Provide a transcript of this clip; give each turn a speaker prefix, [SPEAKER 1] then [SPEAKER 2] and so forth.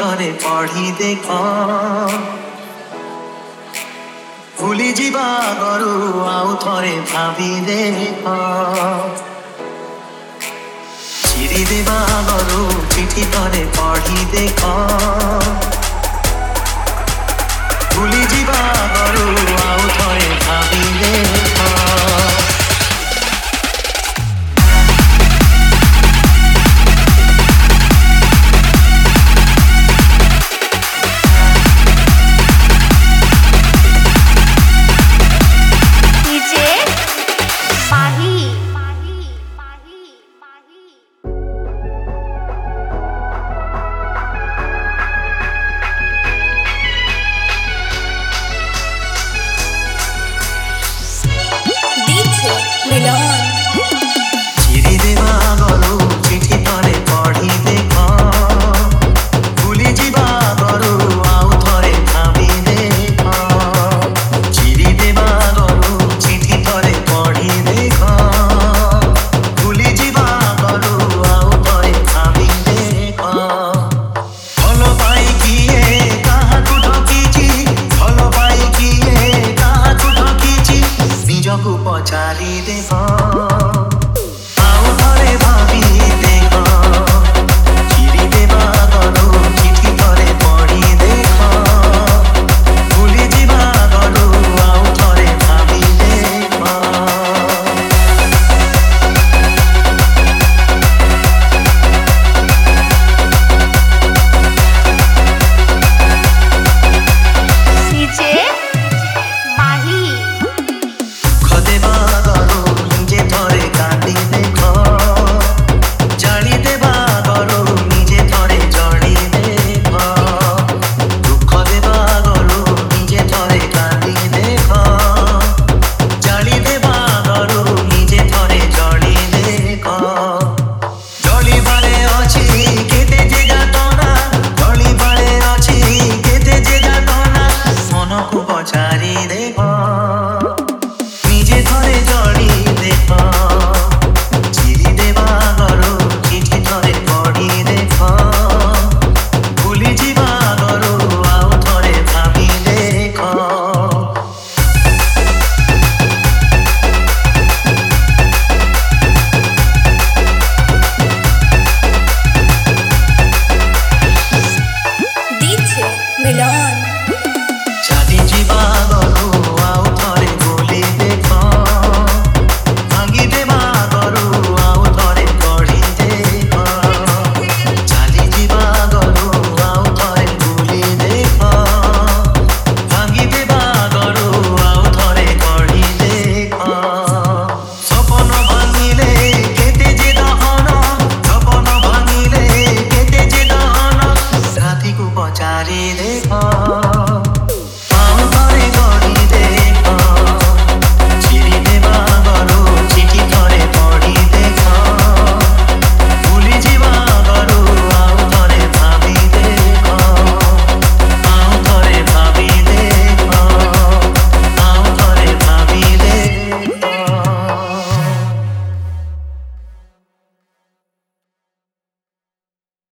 [SPEAKER 1] थरे पढ़ी देख भूली जीवा गरु आउ थरे भावी देख चिरी देवा गरु चिठी थरे पढ़ी देख भूली जीवा गरु आउ थरे भावी देख चिरी देवा गरु चिठी थरे पढ़ी देख भूली जीवा गरु आउ थरे भावी देख चिरी देवा गरु चिठी थरे पढ़ी देख भूली जीवा गरु आउ थरे भावी देख भल पाई किए काहाकु ठकिछि भल पाई किए काहाकु ठकिछि निजकु पचारि देख पचारि देख निजे थरे जड़ी देख चिरी देवा गरु चिठी थरे पढ़ी देख भूली जीवा गरु आउ थरे भावी देख चाली जीवा गरु आउ थरे बोली देख भांगी देवा गरु आउ थरे पढ़ी देख चाली जीवा गरु आउ थरे बोली देख भांगी देवा गरु आउ थरे पढ़ी देख सपन भांगिले केते जे दहन सपन भांगिले केते जे दहन राति को पचारि देख।